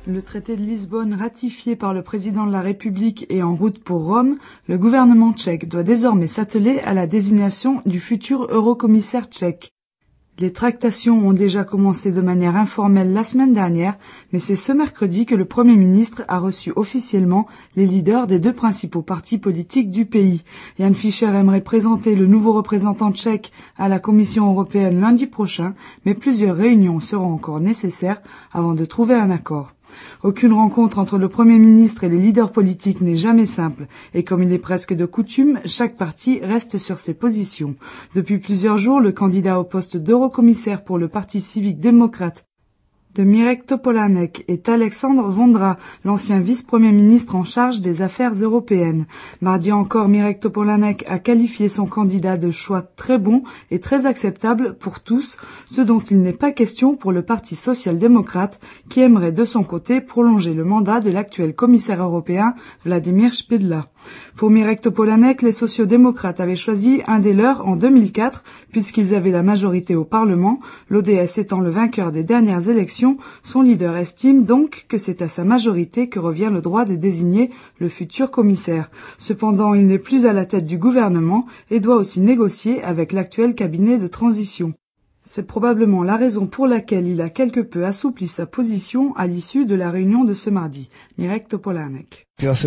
Le traité de Lisbonne ratifié par le président de la République et en route pour Rome, le gouvernement tchèque doit désormais s'atteler à la désignation du futur eurocommissaire tchèque. Les tractations ont déjà commencé de manière informelle la semaine dernière, mais c'est ce mercredi que le Premier ministre a reçu officiellement les leaders des deux principaux partis politiques du pays. Jan Fischer aimerait présenter le nouveau représentant tchèque à la Commission européenne lundi prochain, mais plusieurs réunions seront encore nécessaires avant de trouver un accord. Aucune rencontre entre le Premier ministre et les leaders politiques n'est jamais simple, et comme il est presque de coutume, chaque parti reste sur ses positions. Depuis plusieurs jours, le candidat au poste d'eurocommissaire pour le Parti civique démocrate de Mirek Topolánek est Alexandre Vondra, l'ancien vice-premier ministre en charge des affaires européennes. Mardi encore, Mirek Topolánek a qualifié son candidat de choix très bon et très acceptable pour tous, ce dont il n'est pas question pour le Parti social-démocrate qui aimerait de son côté prolonger le mandat de l'actuel commissaire européen Vladimir Špidla. Pour Mirek Topolánek, les sociaux-démocrates avaient choisi un des leurs en 2004 puisqu'ils avaient la majorité au Parlement, l'ODS étant le vainqueur des dernières élections. Son leader estime donc que c'est à sa majorité que revient le droit de désigner le futur commissaire. Cependant, il n'est plus à la tête du gouvernement et doit aussi négocier avec l'actuel cabinet de transition. C'est probablement la raison pour laquelle il a quelque peu assoupli sa position à l'issue de la réunion de ce mardi. Mirek Topolánek.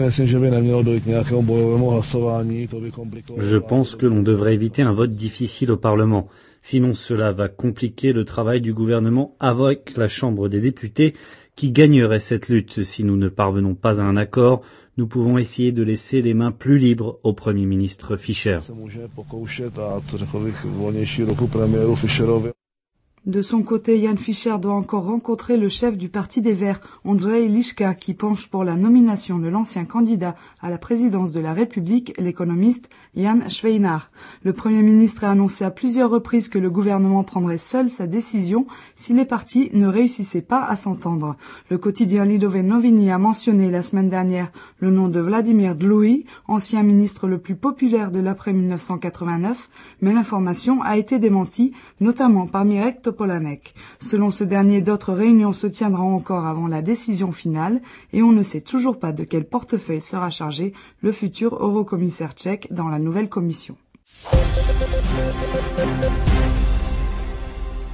Je pense que l'on devrait éviter un vote difficile au Parlement. Sinon, cela va compliquer le travail du gouvernement avec la Chambre des députés qui gagnerait cette lutte. Si nous ne parvenons pas à un accord, nous pouvons essayer de laisser les mains plus libres au Premier ministre Fischer. De son côté, Jan Fischer doit encore rencontrer le chef du Parti des Verts, Ondřej Liška, qui penche pour la nomination de l'ancien candidat à la présidence de la République, l'économiste Jan Švejnar. Le Premier ministre a annoncé à plusieurs reprises que le gouvernement prendrait seul sa décision si les partis ne réussissaient pas à s'entendre. Le quotidien Lidové noviny a mentionné la semaine dernière le nom de Vladimír Dlouhý, ancien ministre le plus populaire de l'après 1989, mais l'information a été démentie, notamment par Mirek Topolánek. Selon ce dernier, d'autres réunions se tiendront encore avant la décision finale et on ne sait toujours pas de quel portefeuille sera chargé le futur eurocommissaire tchèque dans la nouvelle commission.